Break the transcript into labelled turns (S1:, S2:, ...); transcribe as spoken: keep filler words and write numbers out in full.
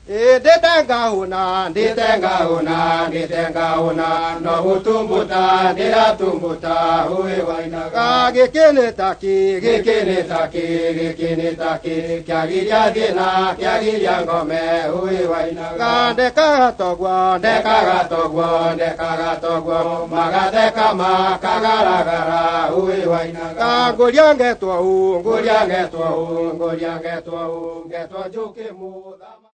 S1: E detenga una, detenga una, detenga una, no utumbuta, dera tumbuta, uwe waina. Ka gekene taki, gekene taki, gekene taki, kyagiria dina, kyagiria ngome, uwe waina. Ka deka togwa, deka togwa, deka togwa, magadeka ma kagaragara, uwe waina. Ka ngoliange twa u, ngoliange twa u, ngoliange twa u, ngetwa juke mu.